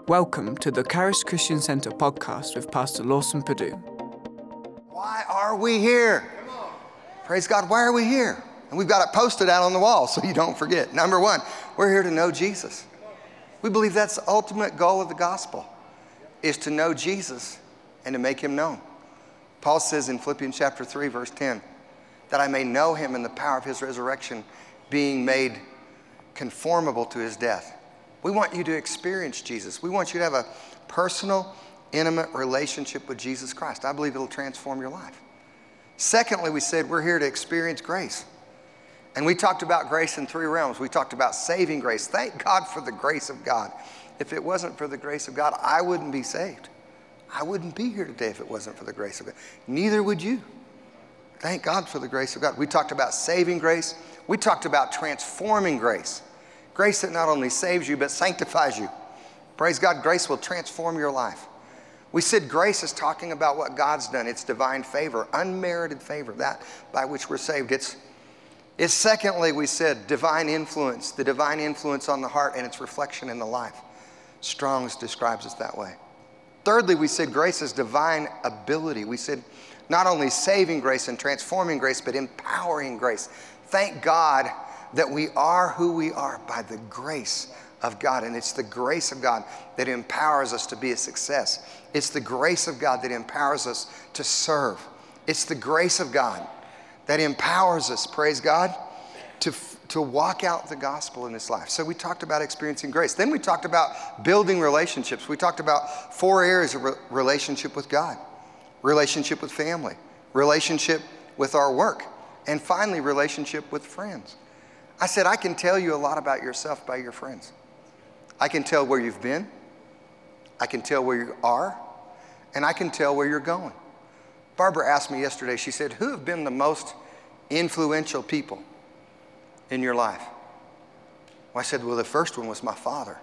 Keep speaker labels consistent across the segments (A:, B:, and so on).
A: Welcome to the Charis Christian Center podcast with Pastor Lawson Perdue.
B: Why are we here? Praise God, why are we here? And we've got it posted out on the wall so you don't forget. Number one, we're here to know Jesus. We believe that's the ultimate goal of the gospel, is to know Jesus and to make him known. Paul says in Philippians chapter 3, verse 10, that I may know him in the power of his resurrection, being made conformable to his death. We want you to experience Jesus. We want you to have a personal, intimate relationship with Jesus Christ. I believe it'll transform your life. Secondly, we said we're here to experience grace. And we talked about grace in three realms. We talked about saving grace. Thank God for the grace of God. If it wasn't for the grace of God, I wouldn't be saved. I wouldn't be here today if it wasn't for the grace of God. Neither would you. Thank God for the grace of God. We talked about saving grace. We talked about transforming grace. Grace that not only saves you, but sanctifies you. Praise God, grace will transform your life. We said grace is talking about what God's done. It's divine favor, unmerited favor, that by which we're saved. It's secondly, we said divine influence, the divine influence on the heart and its reflection in the life. Strong's describes it that way. Thirdly, we said grace is divine ability. We said not only saving grace and transforming grace, but empowering grace. Thank God that we are who we are by the grace of God. And it's the grace of God that empowers us to be a success. It's the grace of God that empowers us to serve. It's the grace of God that empowers us, praise God, to walk out the gospel in this life. So we talked about experiencing grace. Then we talked about building relationships. We talked about four areas of relationship with God, relationship with family, relationship with our work, and finally, relationship with friends. I said, I can tell you a lot about yourself by your friends. I can tell where you've been, I can tell where you are, and I can tell where you're going. Barbara asked me yesterday, she said, who have been the most influential people in your life? Well, I said, well, the first one was my father.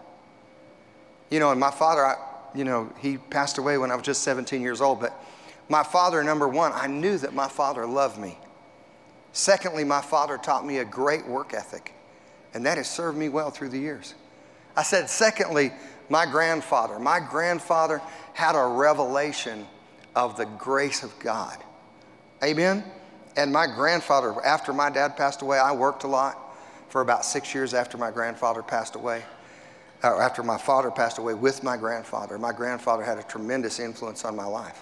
B: And my father, he passed away when I was just 17 years old, but my father, number one, I knew that my father loved me. Secondly, my father taught me a great work ethic, and that has served me well through the years. I said, secondly, my grandfather had a revelation of the grace of God. Amen? And my grandfather, after my dad passed away, I worked a lot for about 6 years after my grandfather passed away, or after my father passed away with my grandfather. My grandfather had a tremendous influence on my life.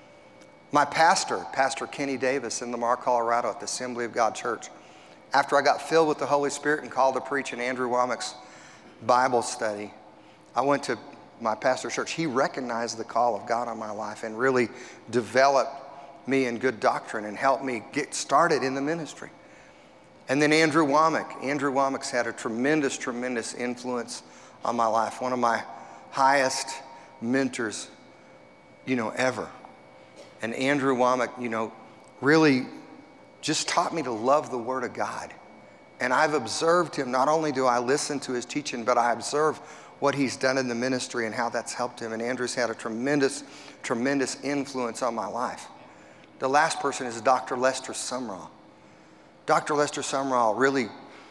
B: My pastor, Pastor Kenny Davis in Lamar, Colorado at the Assembly of God Church, after I got filled with the Holy Spirit and called to preach in Andrew Womack's Bible study, I went to my pastor's church. He recognized the call of God on my life and really developed me in good doctrine and helped me get started in the ministry. And then Andrew Womack's had a tremendous, tremendous influence on my life. One of my highest mentors, ever. And Andrew Womack, really just taught me to love the Word of God. And I've observed him. Not only do I listen to his teaching, but I observe what he's done in the ministry and how that's helped him. And Andrew's had a tremendous, tremendous influence on my life. The last person is Dr. Lester Sumrall. Dr. Lester Sumrall really,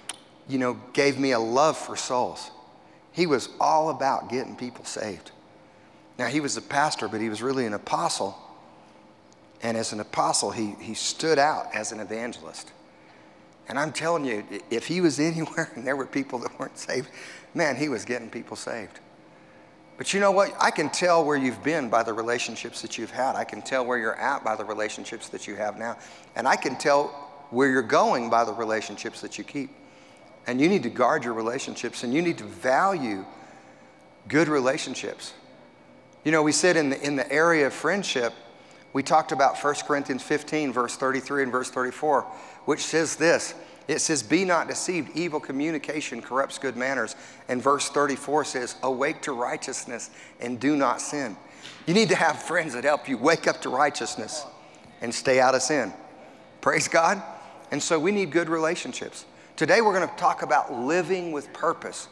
B: gave me a love for souls. He was all about getting people saved. Now, he was a pastor, but he was really an apostle. And as an apostle, he stood out as an evangelist. And I'm telling you, if he was anywhere and there were people that weren't saved, man, he was getting people saved. But you know what? I can tell where you've been by the relationships that you've had. I can tell where you're at by the relationships that you have now. And I can tell where you're going by the relationships that you keep. And you need to guard your relationships, and you need to value good relationships. We said in the area of friendship, we talked about 1 Corinthians 15, verse 33 and verse 34, which says this. It says, be not deceived, evil communication corrupts good manners. And verse 34 says, awake to righteousness and do not sin. You need to have friends that help you wake up to righteousness and stay out of sin. Praise God. And so we need good relationships. Today we're going to talk about living with purpose.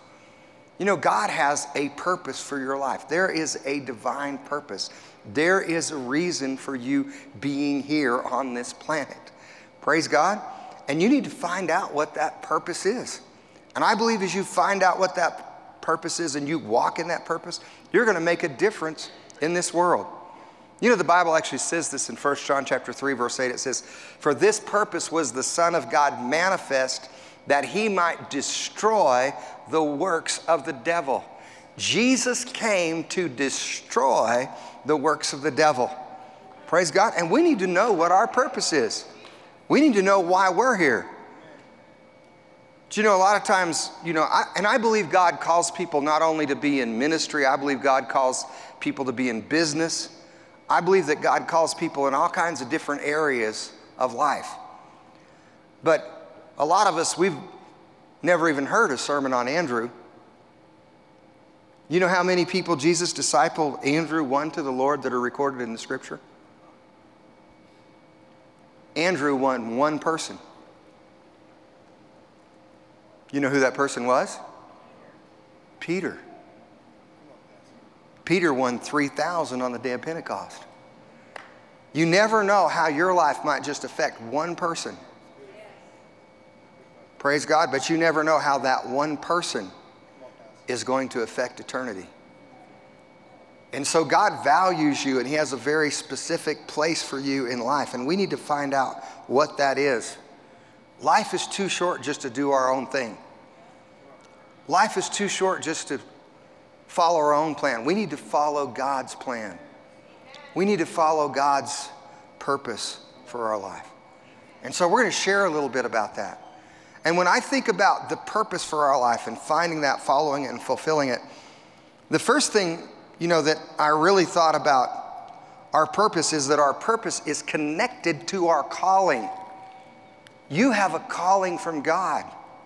B: God has a purpose for your life. There is a divine purpose. There is a reason for you being here on this planet. Praise God. And you need to find out what that purpose is. And I believe as you find out what that purpose is and you walk in that purpose, you're going to make a difference in this world. You know, the Bible actually says this in 1 John chapter 3, verse 8. It says, "For this purpose was the Son of God manifest, that he might destroy the works of the devil." Jesus came to destroy the works of the devil. Praise God. And we need to know what our purpose is. We need to know why we're here. Do you know, a lot of times, I believe God calls people not only to be in ministry, I believe God calls people to be in business. I believe that God calls people in all kinds of different areas of life. But a lot of us, we've never even heard a sermon on Andrew. You know how many people Jesus discipled Andrew won to the Lord that are recorded in the scripture? Andrew won one person. You know who that person was? Peter. Peter won 3,000 on the day of Pentecost. You never know how your life might just affect one person. Praise God, but you never know how that one person is going to affect eternity. And so God values you, and he has a very specific place for you in life, and we need to find out what that is. Life is too short just to do our own thing. Life is too short just to follow our own plan. We need to follow God's plan. We need to follow God's purpose for our life. And so we're going to share a little bit about that. And when I think about the purpose for our life and finding that, following it, and fulfilling it, the first thing, that I really thought about our purpose is that our purpose is connected to our calling. You have a calling from God.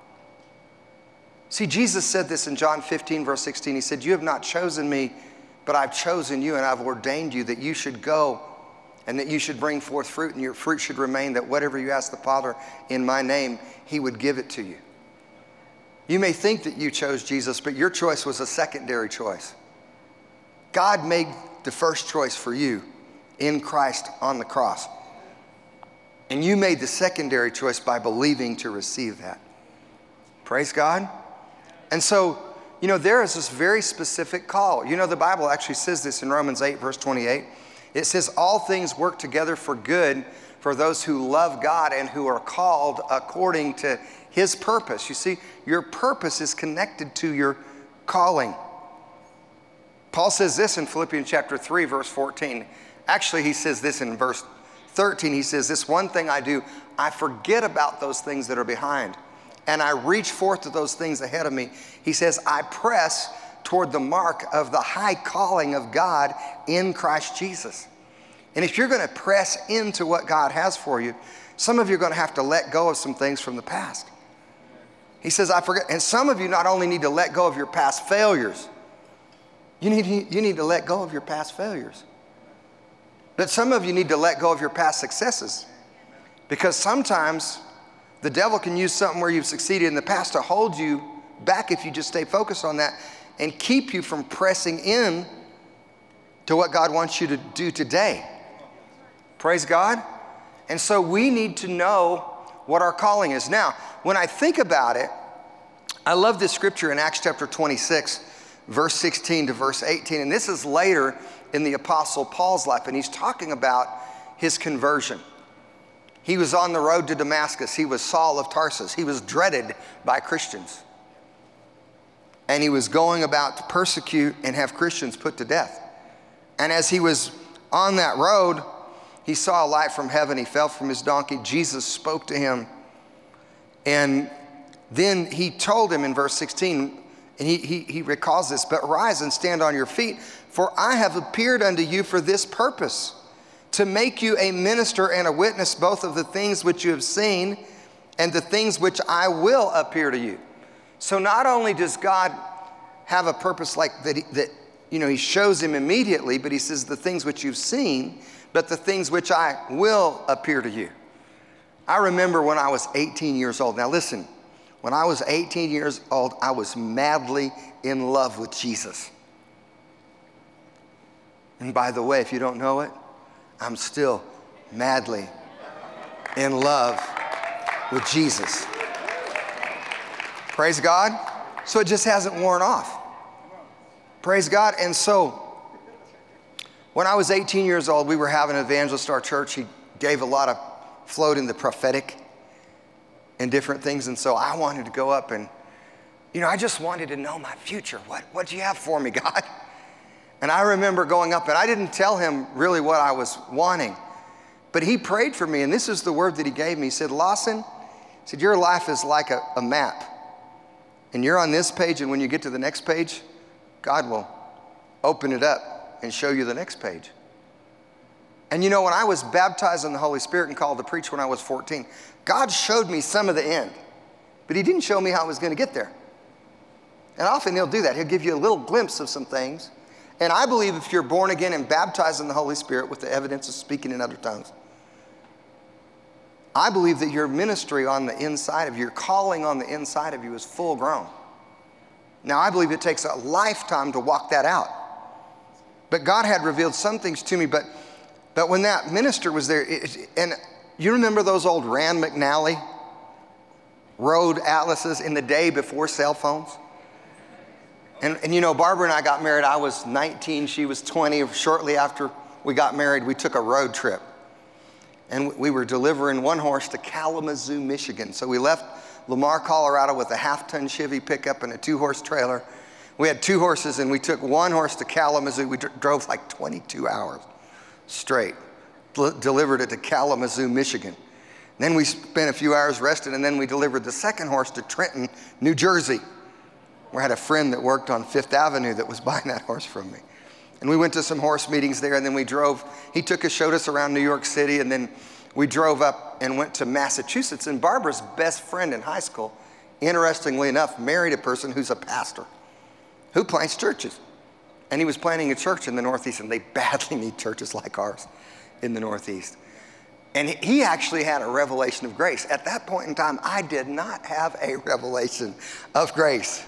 B: See, Jesus said this in John 15, verse 16. He said, "You have not chosen me, but I've chosen you, and I've ordained you that you should go and that you should bring forth fruit, and your fruit should remain, that whatever you ask the Father in my name, he would give it to you." You may think that you chose Jesus, but your choice was a secondary choice. God made the first choice for you in Christ on the cross. And you made the secondary choice by believing to receive that. Praise God. And so, there is this very specific call. The Bible actually says this in Romans 8, verse 28. It says, "All things work together for good for those who love God and who are called according to his purpose." You see, your purpose is connected to your calling. Paul says this in Philippians chapter 3, verse 14. Actually, he says this in verse 13. He says, "This one thing I do, I forget about those things that are behind, and I reach forth to those things ahead of me." He says, "I press toward the mark of the high calling of God in Christ Jesus." And if you're going to press into what God has for you, some of you are going to have to let go of some things from the past. He says, "I forget." And some of you not only need to let go of your past failures, you need to let go of your past failures. But some of you need to let go of your past successes. Because sometimes the devil can use something where you've succeeded in the past to hold you back if you just stay focused on that and keep you from pressing in to what God wants you to do today. Praise God. And so we need to know what our calling is. Now, when I think about it, I love this scripture in Acts chapter 26, verse 16 to verse 18. And this is later in the Apostle Paul's life, and he's talking about his conversion. He was on the road to Damascus. He was Saul of Tarsus. He was dreaded by Christians. And he was going about to persecute and have Christians put to death. And as he was on that road, he saw a light from heaven. He fell from his donkey. Jesus spoke to him. And then he told him in verse 16, and he recalls this, "But rise and stand on your feet, for I have appeared unto you for this purpose, to make you a minister and a witness both of the things which you have seen and the things which I will appear to you." So not only does God have a purpose like that, he shows him immediately, but he says the things which you've seen, but the things which I will appear to you. I remember when I was 18 years old. Now listen, when I was 18 years old, I was madly in love with Jesus. And by the way, if you don't know it, I'm still madly in love with Jesus. Praise God. So it just hasn't worn off. Praise God. And so when I was 18 years old, we were having an evangelist at our church. He gave a lot of float in the prophetic and different things. And so I wanted to go up and, I just wanted to know my future. What do you have for me, God? And I remember going up, and I didn't tell him really what I was wanting. But he prayed for me, and this is the word that he gave me. He said, Lawson, he said, your life is like a map. And you're on this page, and when you get to the next page, God will open it up and show you the next page. And when I was baptized in the Holy Spirit and called to preach when I was 14, God showed me some of the end, but he didn't show me how I was going to get there. And often he'll do that. He'll give you a little glimpse of some things. And I believe if you're born again and baptized in the Holy Spirit with the evidence of speaking in other tongues, I believe that your ministry on the inside of you, your calling on the inside of you is full grown. Now, I believe it takes a lifetime to walk that out. But God had revealed some things to me, but when that minister was there, and you remember those old Rand McNally road atlases in the day before cell phones? And Barbara and I got married. I was 19, she was 20. Shortly after we got married, we took a road trip. And we were delivering one horse to Kalamazoo, Michigan. So we left Lamar, Colorado with a half-ton Chevy pickup and a 2-horse trailer. We had 2 horses, and we took one horse to Kalamazoo. We drove like 22 hours straight, delivered it to Kalamazoo, Michigan. Then we spent a few hours resting, and then we delivered the second horse to Trenton, New Jersey. We had a friend that worked on Fifth Avenue that was buying that horse from me. And we went to some horse meetings there, and then we drove. He showed us around New York City, and then we drove up and went to Massachusetts. And Barbara's best friend in high school, interestingly enough, married a person who's a pastor who plants churches. And he was planting a church in the Northeast, and they badly need churches like ours in the Northeast. And he actually had a revelation of grace. At that point in time, I did not have a revelation of grace.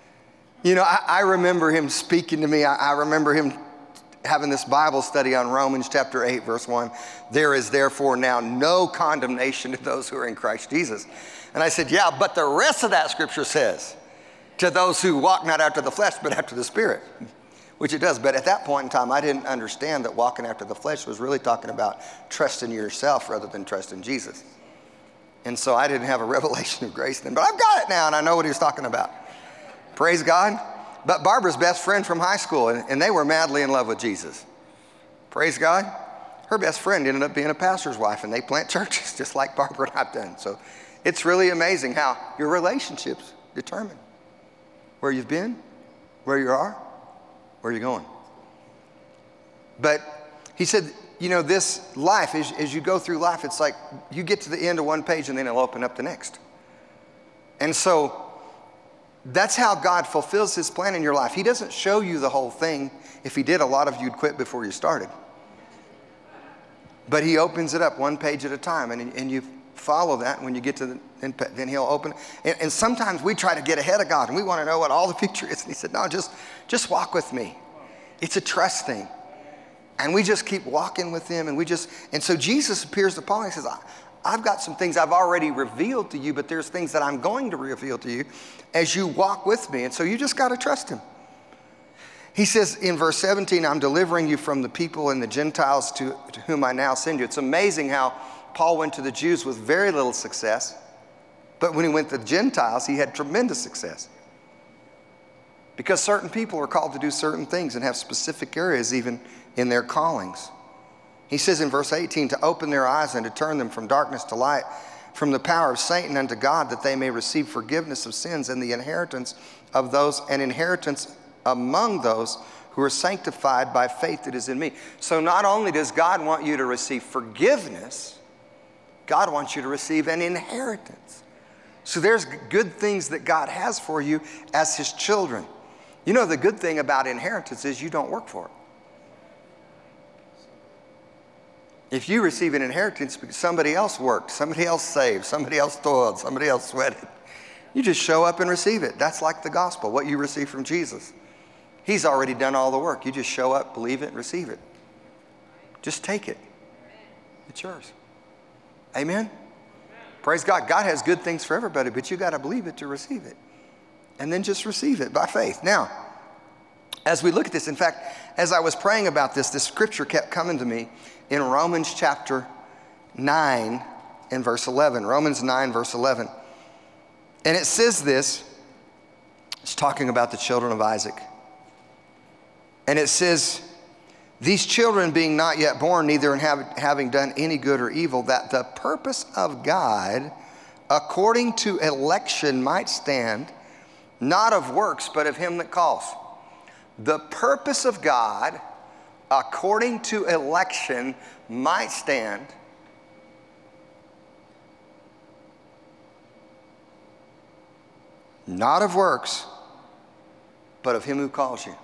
B: I remember him speaking to me. I remember him having this Bible study on Romans chapter 8, verse 1. There is therefore now no condemnation to those who are in Christ Jesus. And I said, yeah, but the rest of that scripture says, to those who walk not after the flesh, but after the Spirit, which it does. But at that point in time, I didn't understand that walking after the flesh was really talking about trusting yourself rather than trusting Jesus. And so I didn't have a revelation of grace then, but I've got it now, and I know what he was talking about. Praise God. But Barbara's best friend from high school, and they were madly in love with Jesus. Praise God. Her best friend ended up being a pastor's wife, and they plant churches just like Barbara and I've done. So it's really amazing how your relationships determine where you've been, where you are, where you're going. But he said, this life, as you go through life, it's like you get to the end of one page and then it'll open up the next. And so that's how God fulfills his plan in your life. He doesn't show you the whole thing. If he did, a lot of you'd quit before you started. But he opens it up one page at a time, and you follow that. And when you get to then he'll open. And sometimes we try to get ahead of God, and we want to know what all the future is. And he said, no, just walk with me. It's a trust thing. And we just keep walking with him, and so Jesus appears to Paul and he says, I've got some things I've already revealed to you, but there's things that I'm going to reveal to you as you walk with me. And so you just got to trust him. He says in verse 17, I'm delivering you from the people and the Gentiles to whom I now send you. It's amazing how Paul went to the Jews with very little success, but when he went to the Gentiles, he had tremendous success. Because certain people are called to do certain things and have specific areas even in their callings. He says in verse 18, to open their eyes and to turn them from darkness to light, from the power of Satan unto God, that they may receive forgiveness of sins and the inheritance of those, an inheritance among those who are sanctified by faith that is in me. So not only does God want you to receive forgiveness, God wants you to receive an inheritance. So there's good things that God has for you as his children. The good thing about inheritance is you don't work for it. If you receive an inheritance because somebody else worked, somebody else saved, somebody else toiled, somebody else sweated, you just show up and receive it. That's like the gospel, what you receive from Jesus. He's already done all the work. You just show up, believe it, receive it. Just take it. It's yours. Amen? Praise God. God has good things for everybody, but you got to believe it to receive it. And then just receive it by faith. Now, as we look at this, in fact, as I was praying about this scripture kept coming to me in Romans chapter 9 and verse 11. Romans 9, verse 11. And it says this, it's talking about the children of Isaac. And it says, these children being not yet born, neither having done any good or evil, that the purpose of God according to election might stand, not of works, but of him that calls. The purpose of God according to election might stand, not of works, but of him who calls you.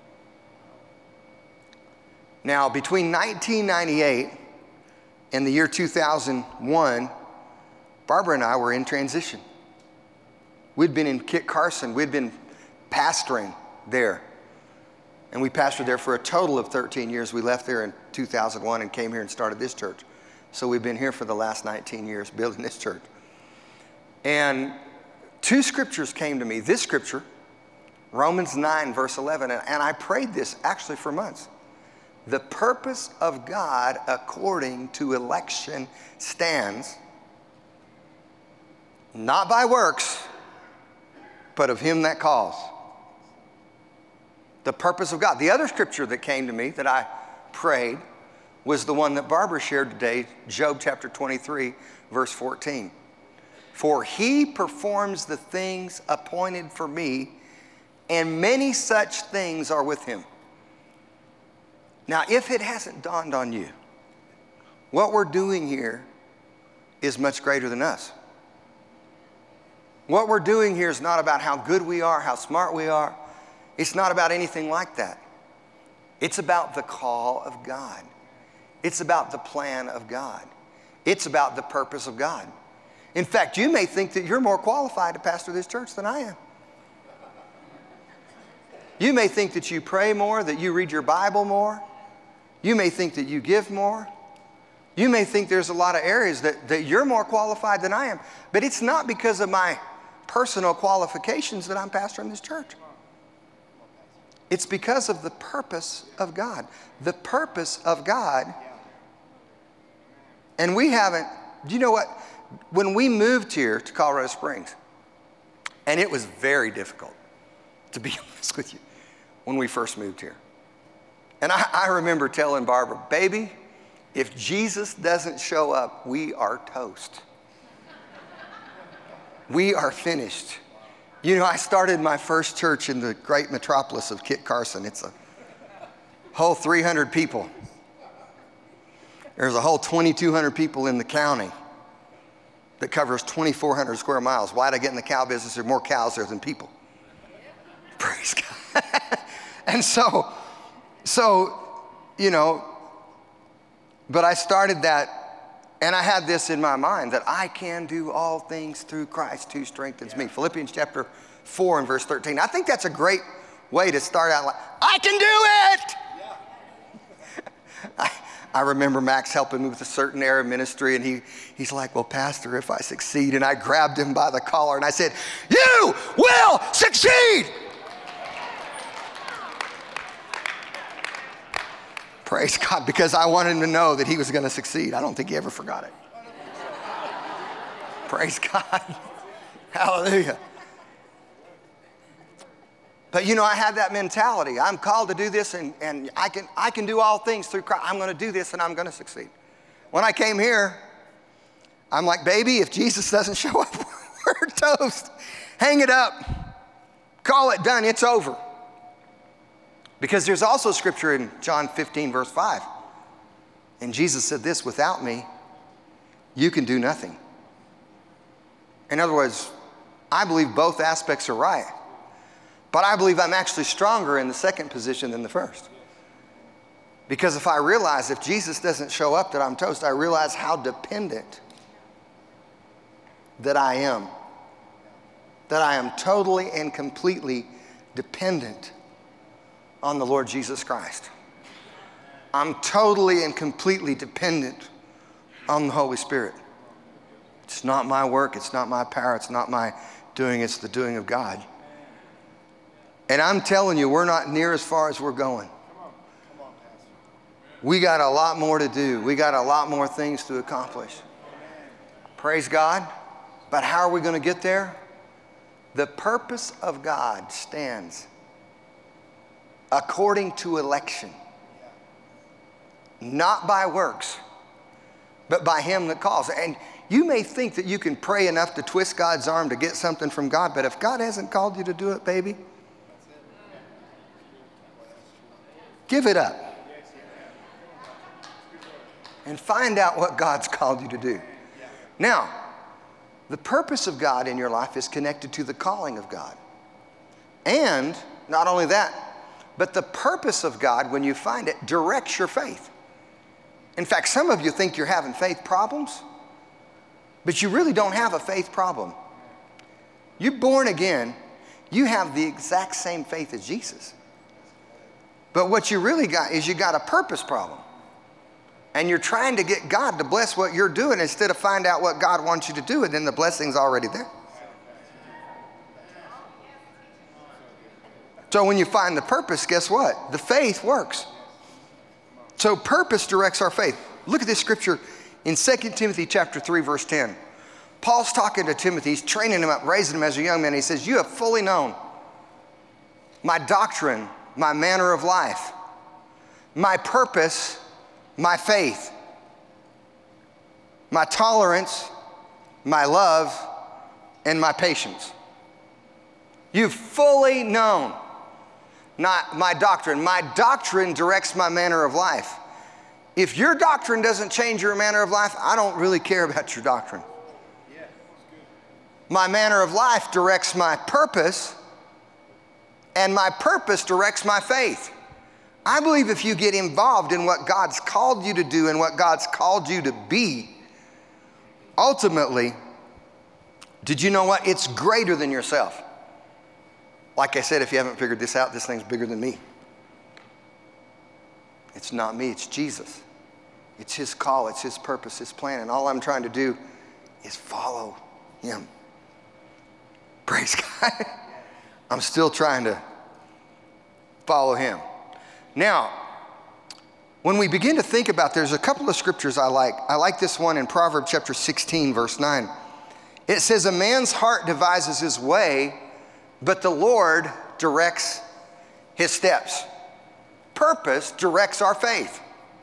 B: Now, between 1998 and the year 2001, Barbara and I were in transition. We'd been in Kit Carson. We'd been pastoring there. And we pastored there for a total of 13 years. We left there in 2001 and came here and started this church. So we've been here for the last 19 years building this church. And two scriptures came to me. This scripture, Romans 9, verse 11, and I prayed this actually for months. The purpose of God according to election stands, not by works, but of him that calls. The purpose of God. The other scripture that came to me that I prayed was the one that Barbara shared today, Job chapter 23, verse 14. For he performs the things appointed for me, and many such things are with him. Now, if it hasn't dawned on you, what we're doing here is much greater than us. What we're doing here is not about how good we are, how smart we are. It's not about anything like that. It's about the call of God. It's about the plan of God. It's about the purpose of God. In fact, you may think that you're more qualified to pastor this church than I am. You may think that you pray more, that you read your Bible more. You may think that you give more. You may think there's a lot of areas that you're more qualified than I am. But it's not because of my personal qualifications that I'm pastoring this church. It's because of the purpose of God. The purpose of God. And we haven't, do you know what? When we moved here to Colorado Springs, and it was very difficult, to be honest with you, when we first moved here. And I remember telling Barbara, baby, if Jesus doesn't show up, we are toast. We are finished. You know, I started my first church in the great metropolis of Kit Carson. It's a whole 300 people. There's a whole 2,200 people in the county that covers 2,400 square miles. Why'd I get in the cow business? There are more cows there than people. Praise God. And so, you know, but I started that, and I had this in my mind, that I can do all things through Christ who strengthens me. Philippians chapter 4 and verse 13. I think that's a great way to start out like, I can do it! I remember Max helping me with a certain area of ministry, and he's like, well, Pastor, if I succeed, and I grabbed him by the collar, and I said, you will succeed! Praise God, because I wanted him to know that he was going to succeed. I don't think he ever forgot it. Praise God. Hallelujah. But you know, I had that mentality. I'm called to do this, and I can do all things through Christ. I'm going to do this, and I'm going to succeed. When I came here, I'm like, baby, if Jesus doesn't show up, we're toast. Hang it up. Call it done. It's over. Because there's also scripture in John 15, verse 5. And Jesus said this, without me, you can do nothing. In other words, I believe both aspects are right. But I believe I'm actually stronger in the second position than the first. Because if I realize if Jesus doesn't show up that I'm toast, I realize how dependent that I am. That I am totally and completely dependent on the Lord Jesus Christ. I'm totally and completely dependent on the Holy Spirit. It's not my work, it's not my power, it's not my doing, it's the doing of God. And I'm telling you, we're not near as far as we're going. We got a lot more to do. We got a lot more things to accomplish. Praise God. But how are we going to get there? The purpose of God stands according to election. Not by works, but by him that calls. And you may think that you can pray enough to twist God's arm to get something from God, but if God hasn't called you to do it, baby, give it up. And find out what God's called you to do. Now, the purpose of God in your life is connected to the calling of God. And not only that, but the purpose of God, when you find it, directs your faith. In fact, some of you think you're having faith problems, but you really don't have a faith problem. You're born again. You have the exact same faith as Jesus. But what you really got is you got a purpose problem. And you're trying to get God to bless what you're doing instead of find out what God wants you to do, and then the blessing's already there. So when you find the purpose, guess what? The faith works. So purpose directs our faith. Look at this scripture in 2 Timothy chapter 3, verse 10. Paul's talking to Timothy. He's training him up, raising him as a young man. He says, you have fully known my doctrine, my manner of life, my purpose, my faith, my tolerance, my love, and my patience. You've fully known not my doctrine. My doctrine directs my manner of life. If your doctrine doesn't change your manner of life, I don't really care about your doctrine. My manner of life directs my purpose, and my purpose directs my faith. I believe if you get involved in what God's called you to do and what God's called you to be, ultimately, did you know what? It's greater than yourself. Like I said, if you haven't figured this out, this thing's bigger than me. It's not me, it's Jesus. It's his call, it's his purpose, his plan, and all I'm trying to do is follow him. Praise God. I'm still trying to follow him. Now, when we begin to think about, there's a couple of scriptures I like. I like this one in Proverbs chapter 16, verse 9. It says, a man's heart devises his way, but the Lord directs his steps. Purpose directs our faith.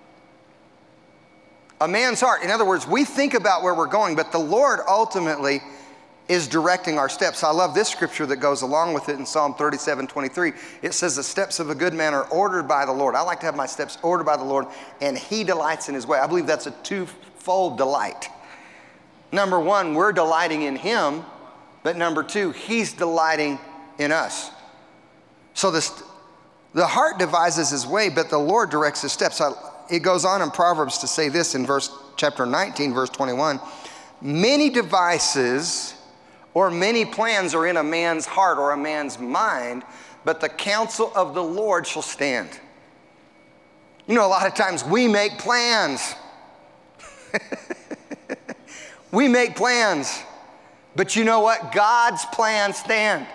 B: A man's heart, in other words, we think about where we're going, but the Lord ultimately is directing our steps. I love this scripture that goes along with it in Psalm 37:23. It says, the steps of a good man are ordered by the Lord. I like to have my steps ordered by the Lord, and he delights in his way. I believe that's a twofold delight. Number one, we're delighting in him, but number two, he's delighting in us. So the heart devises his way, but the Lord directs his steps. It goes on in Proverbs to say this in chapter 19, verse 21. Many devices or many plans are in a man's heart or a man's mind, but the counsel of the Lord shall stand. You know, a lot of times we make plans. We make plans. But you know what? God's plans stand.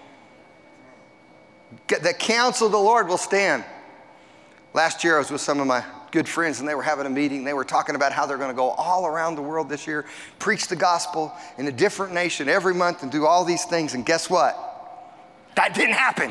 B: The counsel of the Lord will stand. Last year I was with some of my good friends and they were having a meeting. They were talking about how they're going to go all around the world this year, preach the gospel in a different nation every month and do all these things. And guess what? That didn't happen.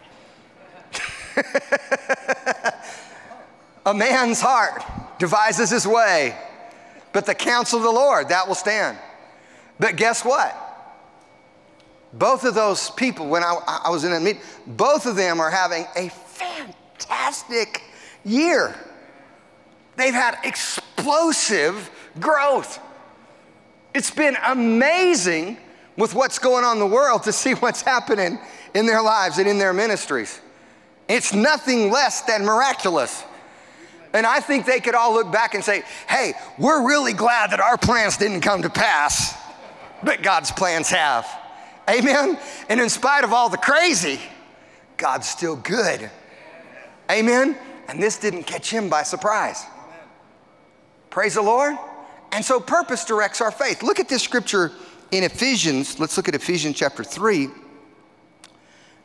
B: A man's heart devises his way, but the counsel of the Lord, that will stand. But guess what? Both of those people, when I was in that meeting, both of them are having a fantastic year. They've had explosive growth. It's been amazing with what's going on in the world to see what's happening in their lives and in their ministries. It's nothing less than miraculous. And I think they could all look back and say, hey, we're really glad that our plans didn't come to pass, but God's plans have. Amen? And in spite of all the crazy, God's still good. Amen? And this didn't catch him by surprise. Praise the Lord. And so purpose directs our faith. Look at this scripture in Ephesians. Let's look at Ephesians chapter 3.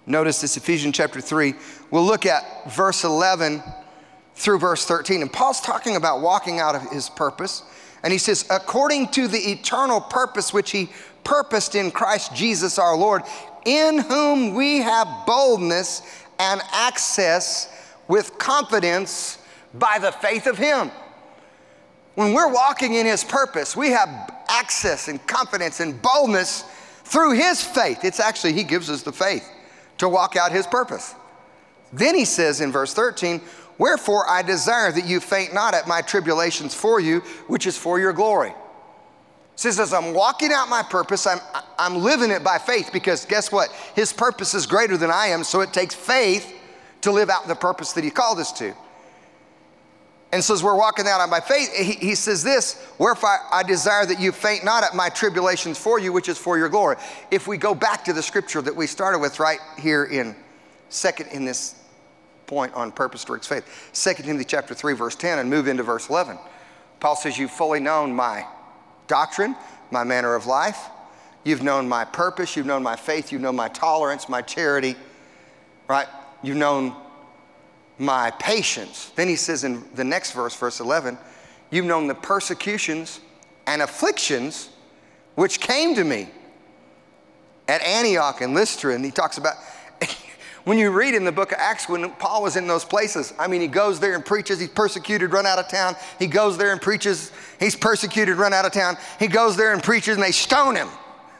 B: Notice this, Ephesians chapter 3. We'll look at verse 11 through verse 13. And Paul's talking about walking out of his purpose. And he says, according to the eternal purpose which he purposed in Christ Jesus our Lord, in whom we have boldness and access with confidence by the faith of him. When we're walking in his purpose, we have access and confidence and boldness through his faith. It's actually, he gives us the faith to walk out his purpose. Then he says in verse 13, wherefore I desire that you faint not at my tribulations for you, which is for your glory. It says, as I'm walking out my purpose, I'm living it by faith, because guess what? His purpose is greater than I am, so it takes faith to live out the purpose that he called us to. And so as we're walking out by faith, he says this, wherefore I desire that you faint not at my tribulations for you, which is for your glory. If we go back to the scripture that we started with right here in this point on purpose towards faith, 2 Timothy chapter 3, verse 10, and move into verse 11. Paul says, you've fully known my doctrine, my manner of life. You've known my purpose. You've known my faith. You've known my tolerance, my charity, right? You've known my patience. Then he says in the next verse, verse 11, you've known the persecutions and afflictions which came to me at Antioch and Lystra. And he talks about, when you read in the book of Acts, when Paul was in those places, I mean, he goes there and preaches, he's persecuted, run out of town. He goes there and preaches, he's persecuted, run out of town. He goes there and preaches, and they stone him.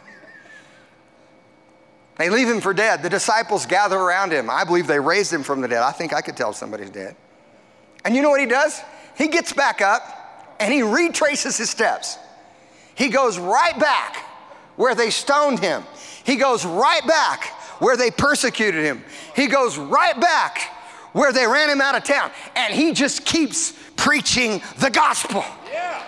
B: They leave him for dead. The disciples gather around him. I believe they raised him from the dead. I think I could tell somebody's dead. And you know what he does? He gets back up and he retraces his steps. He goes right back where they stoned him. He goes right back where they persecuted him. He goes right back where they ran him out of town. And he just keeps preaching the gospel. Yeah.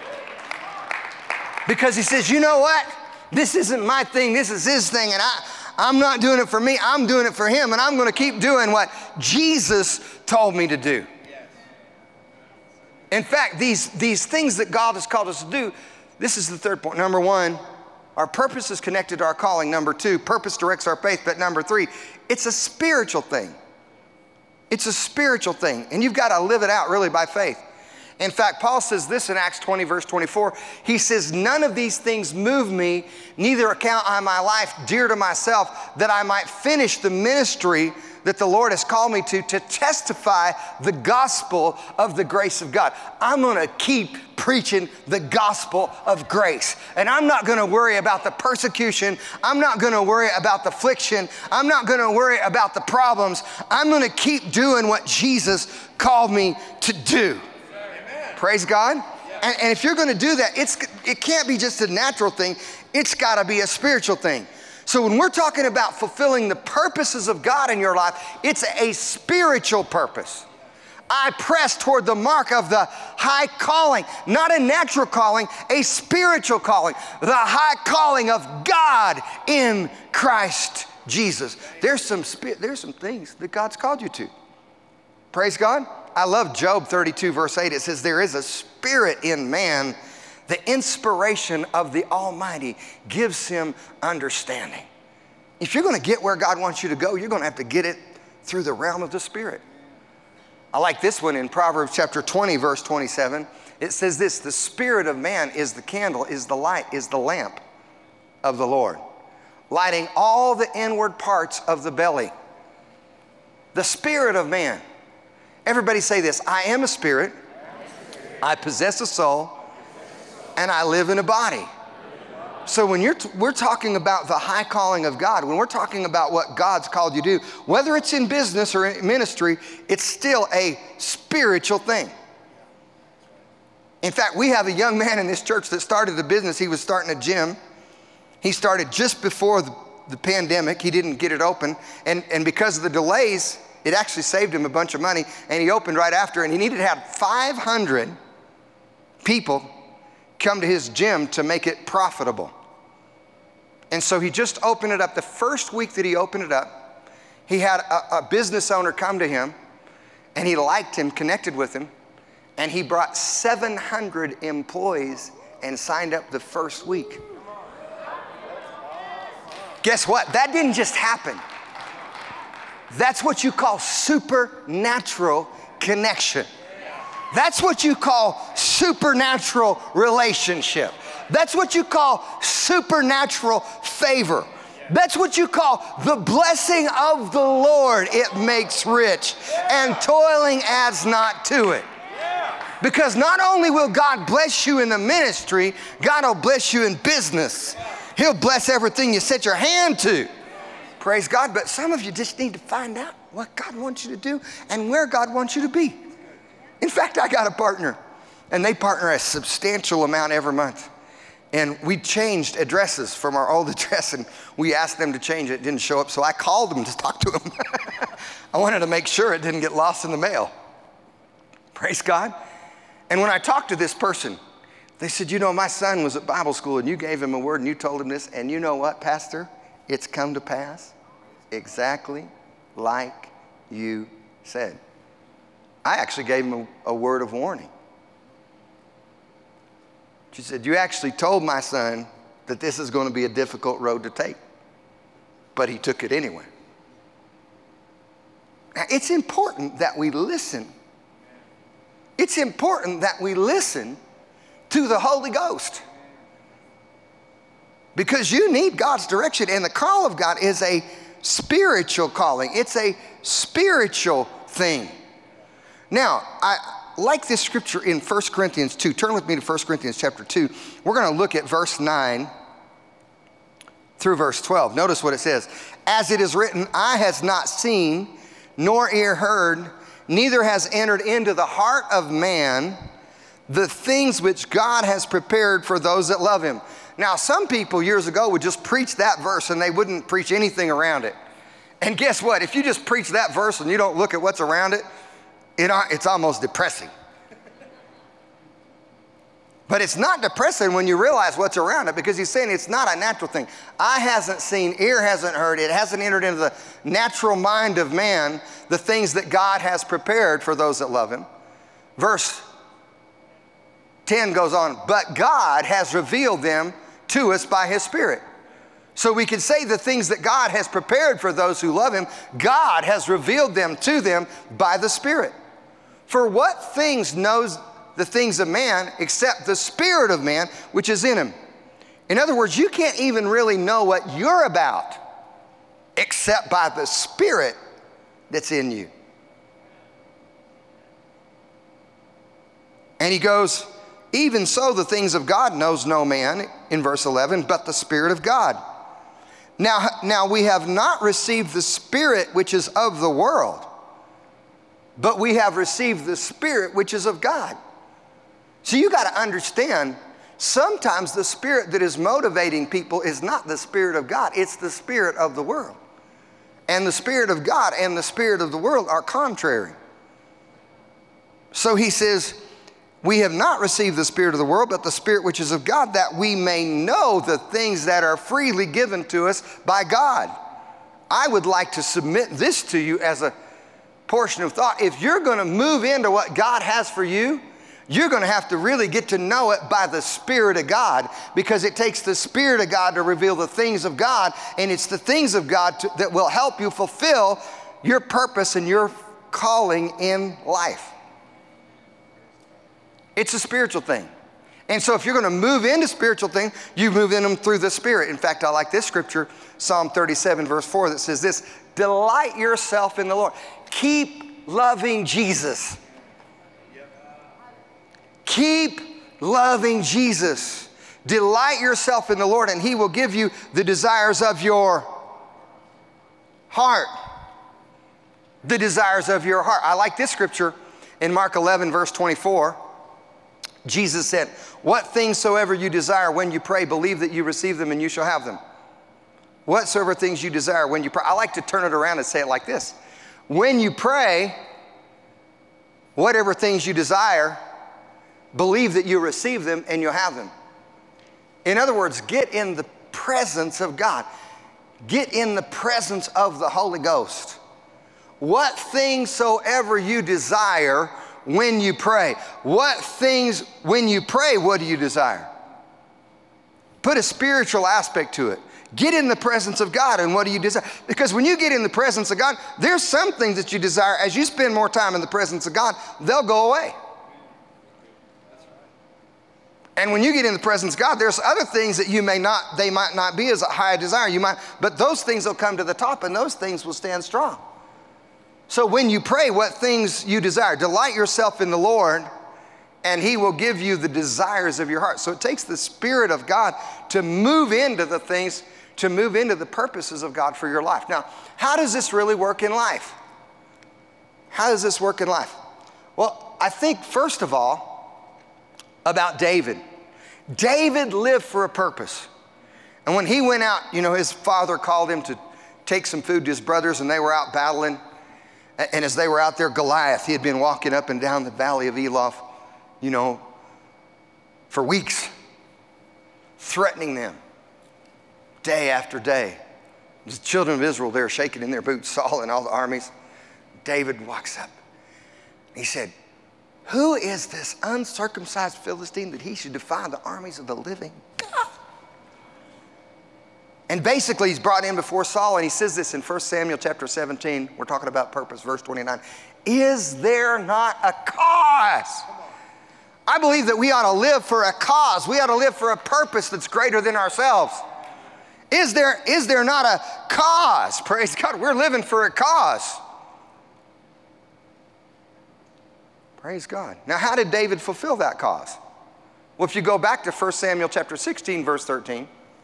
B: Because he says, you know what? This isn't my thing. This is his thing. And I'm not doing it for me. I'm doing it for him. And I'm going to keep doing what Jesus told me to do. Yes. In fact, these things that God has called us to do, this is the third point. Number one, our purpose is connected to our calling. Number two, purpose directs our faith. But number three, it's a spiritual thing. It's a spiritual thing. And you've got to live it out really by faith. In fact, Paul says this in Acts 20, verse 24. He says, none of these things move me, neither account I my life dear to myself, that I might finish the ministry that the Lord has called me to testify the gospel of the grace of God. I'm going to keep preaching the gospel of grace. And I'm not going to worry about the persecution. I'm not going to worry about the affliction. I'm not going to worry about the problems. I'm going to keep doing what Jesus called me to do. Praise God. And if you're going to do that, it can't be just a natural thing. It's got to be a spiritual thing. So when we're talking about fulfilling the purposes of God in your life, it's a spiritual purpose. I press toward the mark of the high calling, not a natural calling, a spiritual calling, the high calling of God in Christ Jesus. There's some things that God's called you to. Praise God. I love Job 32, verse 8. It says, there is a spirit in man. The inspiration of the Almighty gives him understanding. If you're going to get where God wants you to go, you're going to have to get it through the realm of the Spirit. I like this one in Proverbs chapter 20, verse 27. It says this, the spirit of man is the candle, is the light, is the lamp of the Lord, lighting all the inward parts of the belly. The spirit of man. Everybody say this, I am a spirit, I possess a soul, and I live in a body. So when we're talking about the high calling of God, when we're talking about what God's called you to do, whether it's in business or in ministry, it's still a spiritual thing. In fact, we have a young man in this church that started a business. He was starting a gym. He started just before the pandemic. He didn't get it open. And because of the delays, it actually saved him a bunch of money, and he opened right after, and he needed to have 500 people come to his gym to make it profitable. And so he just opened it up. The first week that he opened it up, he had a business owner come to him, and he liked him, connected with him, and he brought 700 employees and signed up the first week. Guess what? That didn't just happen. That's what you call supernatural connection. That's what you call supernatural relationship. That's what you call supernatural favor. That's what you call the blessing of the Lord. It makes rich, and toiling adds not to it. Because not only will God bless you in the ministry, God will bless you in business. He'll bless everything you set your hand to. Praise God. But some of you just need to find out what God wants you to do and where God wants you to be. In fact, I got a partner, and they partner a substantial amount every month. And we changed addresses from our old address, and we asked them to change it. It didn't show up, so I called them to talk to them. I wanted to make sure it didn't get lost in the mail. Praise God. And when I talked to this person, they said, you know, my son was at Bible school, and you gave him a word, and you told him this, and you know what, Pastor? It's come to pass exactly like you said. I actually gave him a word of warning. She said, you actually told my son that this is going to be a difficult road to take, but he took it anyway. Now, it's important that we listen. It's important that we listen to the Holy Ghost, because you need God's direction, and the call of God is a spiritual calling. It's a spiritual thing. Now, I like this scripture in 1 Corinthians 2. Turn with me to 1 Corinthians chapter 2. We're going to look at verse 9 through verse 12. Notice what it says. As it is written, eye has not seen, nor ear heard, neither has entered into the heart of man the things which God has prepared for those that love him. Now, some people years ago would just preach that verse and they wouldn't preach anything around it. And guess what? If you just preach that verse and you don't look at what's around it, it's almost depressing. But it's not depressing when you realize what's around it, because he's saying it's not a natural thing. Eye hasn't seen, ear hasn't heard, it hasn't entered into the natural mind of man the things that God has prepared for those that love him. Verse 10 goes on, but God has revealed them to us by his Spirit. So we can say the things that God has prepared for those who love him, God has revealed them to them by the Spirit. For what things knows the things of man except the spirit of man which is in him? In other words, you can't even really know what you're about except by the Spirit that's in you. And he goes, even so the things of God knows no man, in verse 11, but the Spirit of God. Now we have not received the spirit which is of the world, but we have received the Spirit which is of God. So you got to understand, sometimes the spirit that is motivating people is not the Spirit of God, it's the spirit of the world. And the Spirit of God and the spirit of the world are contrary. So he says, we have not received the spirit of the world, but the Spirit which is of God, that we may know the things that are freely given to us by God. I would like to submit this to you as a portion of thought. If you're going to move into what God has for you, you're going to have to really get to know it by the Spirit of God, because it takes the Spirit of God to reveal the things of God, and it's the things of God that will help you fulfill your purpose and your calling in life. It's a spiritual thing. And so if you're going to move into spiritual things, you move in them through the Spirit. In fact, I like this scripture, Psalm 37, verse 4, that says this, delight yourself in the Lord. Keep loving Jesus. Keep loving Jesus. Delight yourself in the Lord, and he will give you the desires of your heart. The desires of your heart. I like this scripture in Mark 11, verse 24. Jesus said, what things soever you desire when you pray, believe that you receive them and you shall have them. Whatsoever things you desire when you pray. I like to turn it around and say it like this. When you pray, whatever things you desire, believe that you receive them and you'll have them. In other words, get in the presence of God. Get in the presence of the Holy Ghost. What things soever you desire when you pray. What things, when you pray, what do you desire? Put a spiritual aspect to it. Get in the presence of God, and what do you desire? Because when you get in the presence of God, there's some things that you desire. As you spend more time in the presence of God, they'll go away. And when you get in the presence of God, there's other things that they might not be as high a desire. But those things will come to the top, and those things will stand strong. So when you pray, what things you desire, delight yourself in the Lord, and He will give you the desires of your heart. So it takes the Spirit of God to move into the things, to move into the purposes of God for your life. Now, how does this really work in life? How does this work in life? Well, I think first of all, about David. David lived for a purpose. And when he went out, his father called him to take some food to his brothers, and they were out battling. And as they were out there, Goliath, he had been walking up and down the valley of Elah, for weeks, threatening them day after day. The children of Israel, they're shaking in their boots, Saul and all the armies. David walks up. He said, "Who is this uncircumcised Philistine that he should defy the armies of the living God?" And basically, he's brought in before Saul, and he says this in 1 Samuel chapter 17. We're talking about purpose, verse 29. Is there not a cause? I believe that we ought to live for a cause. We ought to live for a purpose that's greater than ourselves. Is there not a cause? Praise God, we're living for a cause. Praise God. Now, how did David fulfill that cause? Well, if you go back to 1 Samuel chapter 16, verse 13,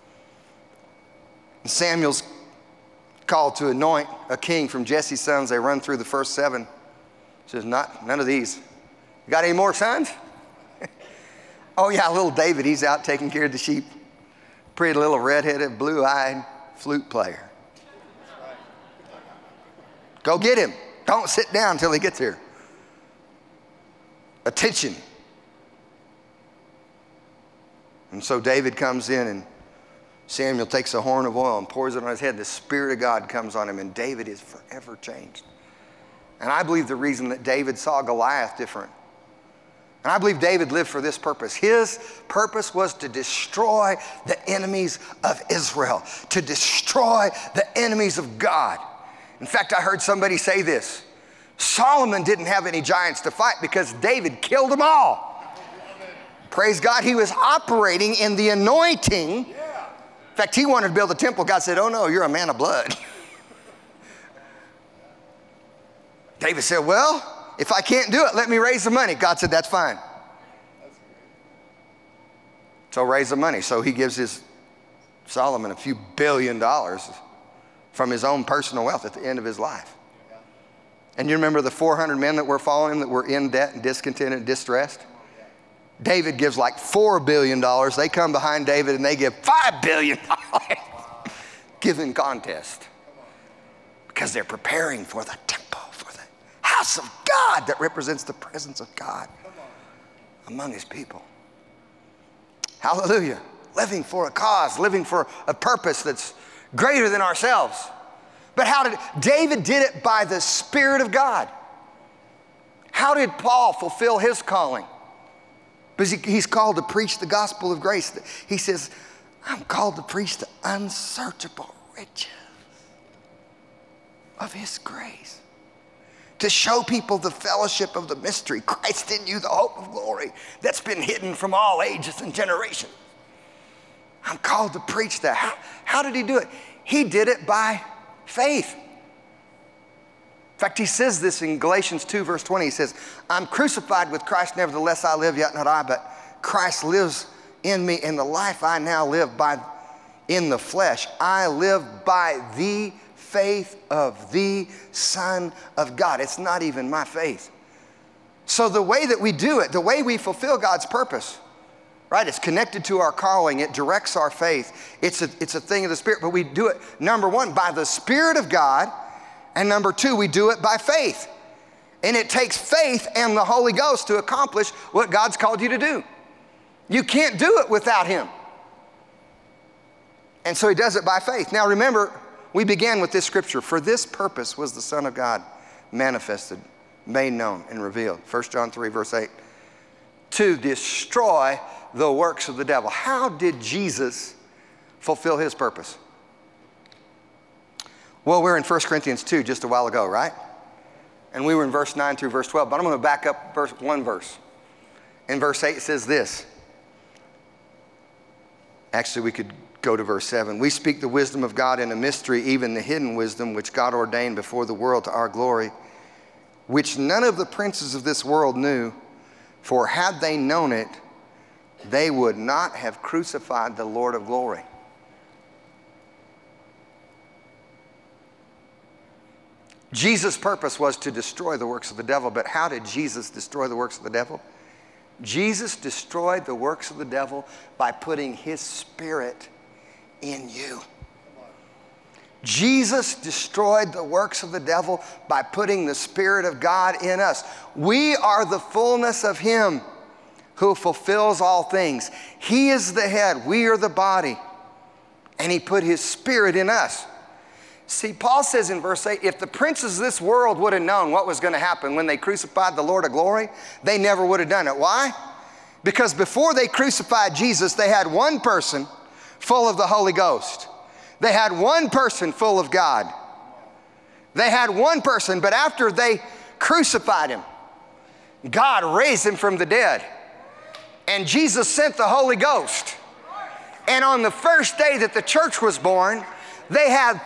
B: Samuel's called to anoint a king from Jesse's sons. They run through the first 7. He says, none of these. You got any more sons? Oh yeah, little David, he's out taking care of the sheep. Pretty little redheaded, blue-eyed flute player. Go get him. Don't sit down until he gets here. Attention. And so David comes in, and Samuel takes a horn of oil and pours it on his head. The Spirit of God comes on him, and David is forever changed. And I believe the reason that David saw Goliath different, and I believe David lived for this purpose. His purpose was to destroy the enemies of Israel, to destroy the enemies of God. In fact, I heard somebody say this: Solomon didn't have any giants to fight because David killed them all. Praise God, he was operating in the anointing. In fact, he wanted to build a temple. God said, "Oh no, you're a man of blood." David said, "Well, if I can't do it, let me raise the money." God said, "That's fine." So raise the money. So he gives Solomon a few $1 billion from his own personal wealth at the end of his life. And you remember the 400 men that were following him that were in debt and discontented and distressed? David gives like $4 billion. They come behind David and they give $5 billion. Giving contest. Because they're preparing for the temple, for the house of God that represents the presence of God among his people. Hallelujah. Living for a cause, living for a purpose that's greater than ourselves. But David did it by the Spirit of God. How did Paul fulfill his calling? Because he's called to preach the gospel of grace. He says, I'm called to preach the unsearchable riches of his grace. To show people the fellowship of the mystery, Christ in you, the hope of glory, that's been hidden from all ages and generations. I'm called to preach that. How did he do it? He did it by faith. In fact, he says this in Galatians 2, verse 20. He says, I'm crucified with Christ, nevertheless I live, yet not I, but Christ lives in me. In the life I now live in the flesh, I live by the faith of the Son of God. It's not even my faith. So the way that we do it, the way we fulfill God's purpose, right? It's connected to our calling. It directs our faith. It's a thing of the Spirit, but we do it, number one, by the Spirit of God, and number two, we do it by faith. And it takes faith and the Holy Ghost to accomplish what God's called you to do. You can't do it without Him. And so He does it by faith. Now remember, we began with this scripture. For this purpose was the Son of God manifested, made known, and revealed. 1 John 3, verse 8. To destroy the works of the devil. How did Jesus fulfill His purpose? Well, we're in 1 Corinthians 2 just a while ago, right? And we were in verse 9 through verse 12, but I'm going to back up one verse. In verse 8 it says this. Actually, we could go to verse 7. We speak the wisdom of God in a mystery, even the hidden wisdom which God ordained before the world to our glory, which none of the princes of this world knew, for had they known it, they would not have crucified the Lord of glory. Jesus' purpose was to destroy the works of the devil, but how did Jesus destroy the works of the devil? Jesus destroyed the works of the devil by putting his Spirit in you. Jesus destroyed the works of the devil by putting the Spirit of God in us. We are the fullness of him who fulfills all things. He is the head, we are the body, and he put his Spirit in us. See, Paul says in verse 8, if the princes of this world would have known what was going to happen when they crucified the Lord of glory, they never would have done it. Why? Because before they crucified Jesus, they had one person full of the Holy Ghost. They had one person full of God. They had one person, but after they crucified him, God raised him from the dead. And Jesus sent the Holy Ghost. And on the first day that the church was born, they had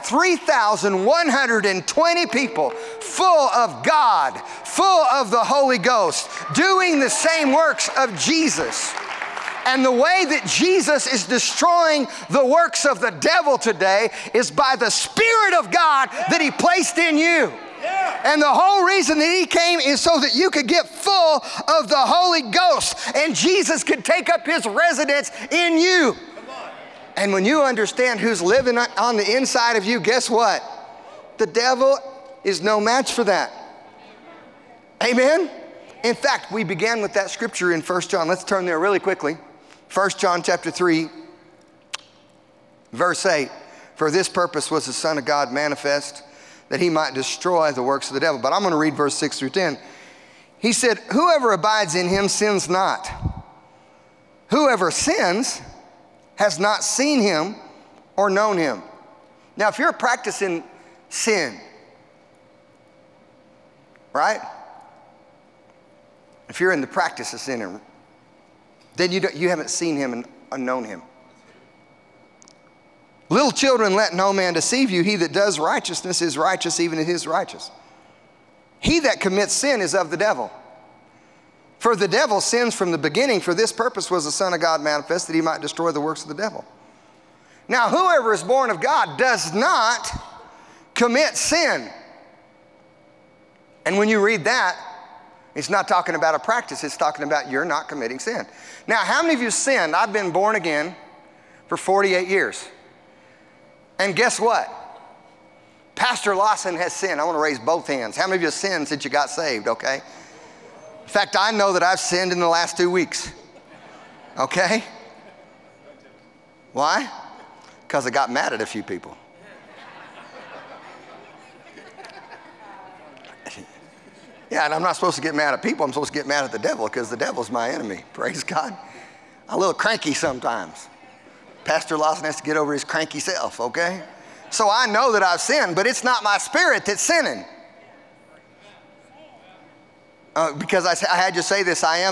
B: 3,120 people full of God, full of the Holy Ghost, doing the same works of Jesus. And the way that Jesus is destroying the works of the devil today is by the Spirit of God that he placed in you. And the whole reason that he came is so that you could get full of the Holy Ghost and Jesus could take up his residence in you. And when you understand who's living on the inside of you, guess what? The devil is no match for that. Amen? In fact, we began with that scripture in 1 John. Let's turn there really quickly. 1 John chapter 3, verse 8. For this purpose was the Son of God manifest, that he might destroy the works of the devil. But I'm going to read verse 6 through 10. He said, whoever abides in him sins not. Whoever sins has not seen him or known him. Now, if you're practicing sin, right? If you're in the practice of sinning, then you haven't seen him and known him. Little children, let no man deceive you. He that does righteousness is righteous, even as he is righteous. He that commits sin is of the devil. For the devil sins from the beginning. For this purpose was the Son of God manifest, that he might destroy the works of the devil. Now, whoever is born of God does not commit sin. And when you read that, it's not talking about a practice. It's talking about you're not committing sin. Now, how many of you sinned? I've been born again for 48 years. And guess what? Pastor Lawson has sinned. I want to raise both hands. How many of you have sinned since you got saved, okay? In fact, I know that I've sinned in the last 2 weeks, okay? Why? Because I got mad at a few people. Yeah, and I'm not supposed to get mad at people. I'm supposed to get mad at the devil because the devil's my enemy. Praise God. I'm a little cranky sometimes. Pastor Lawson has to get over his cranky self, okay? So I know that I've sinned, but it's not my spirit that's sinning. Because I had you say this, I am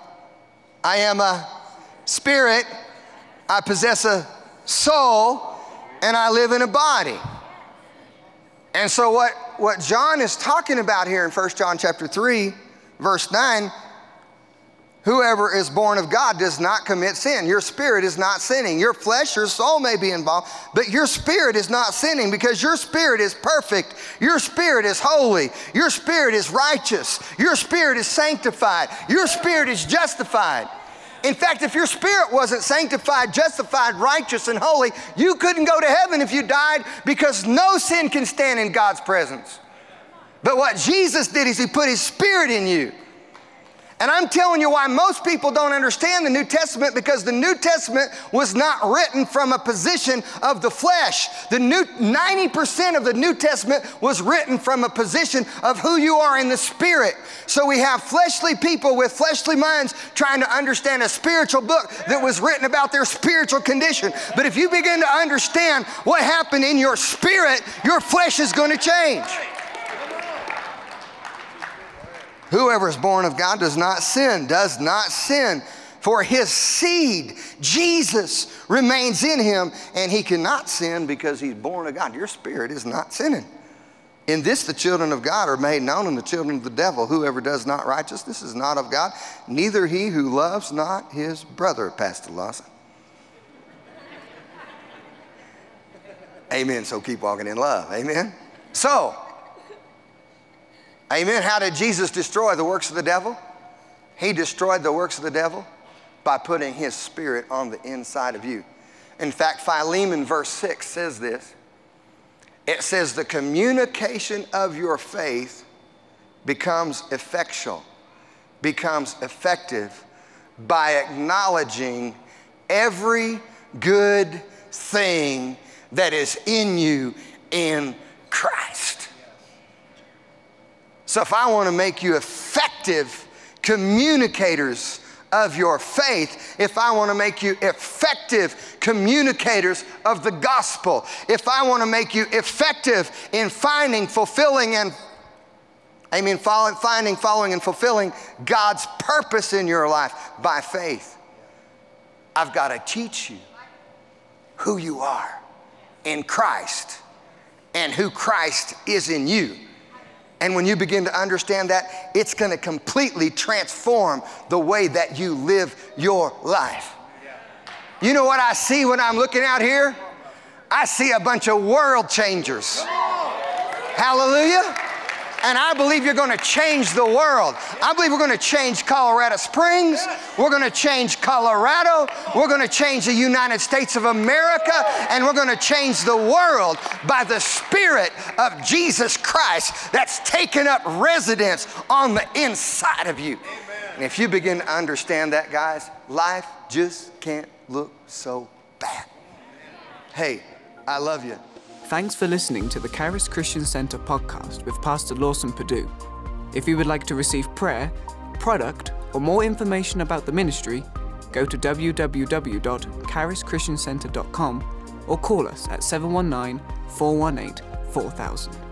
B: a spirit, I possess a soul, and I live in a body. And so what John is talking about here in 1 John chapter 3, verse 9, whoever is born of God does not commit sin. Your spirit is not sinning. Your flesh, your soul may be involved, but your spirit is not sinning because your spirit is perfect. Your spirit is holy. Your spirit is righteous. Your spirit is sanctified. Your spirit is justified. In fact, if your spirit wasn't sanctified, justified, righteous, and holy, you couldn't go to heaven if you died because no sin can stand in God's presence. But what Jesus did is he put his spirit in you. And I'm telling you why most people don't understand the New Testament, because the New Testament was not written from a position of the flesh. 90% of the New Testament was written from a position of who you are in the Spirit. So we have fleshly people with fleshly minds trying to understand a spiritual book that was written about their spiritual condition. But if you begin to understand what happened in your spirit, your flesh is going to change. Whoever is born of God does not sin. For his seed, Jesus, remains in him, and he cannot sin because he's born of God. Your spirit is not sinning. In this, the children of God are made known, and the children of the devil. Whoever does not righteousness is not of God, neither he who loves not his brother. Pastor Lawson. Amen. So keep walking in love. Amen. So, amen. How did Jesus destroy the works of the devil? He destroyed the works of the devil by putting his spirit on the inside of you. In fact, Philemon verse 6 says this. It says the communication of your faith becomes effectual, becomes effective by acknowledging every good thing that is in you in Christ. So if I want to make you effective communicators of your faith, if I want to make you effective communicators of the gospel, if I want to make you effective in finding, fulfilling, and following and fulfilling God's purpose in your life by faith, I've got to teach you who you are in Christ and who Christ is in you. And when you begin to understand that, it's going to completely transform the way that you live your life. You know what I see when I'm looking out here? I see a bunch of world changers. Hallelujah. And I believe you're going to change the world. I believe we're going to change Colorado Springs. We're going to change Colorado. We're going to change the United States of America. And we're going to change the world by the Spirit of Jesus Christ that's taken up residence on the inside of you. Amen. And if you begin to understand that, guys, life just can't look so bad. Hey, I love you.
A: Thanks for listening to the Charis Christian Center podcast with Pastor Lawson Perdue. If you would like to receive prayer, product, or more information about the ministry, go to www.charischristiancenter.com or call us at 719-418-4000.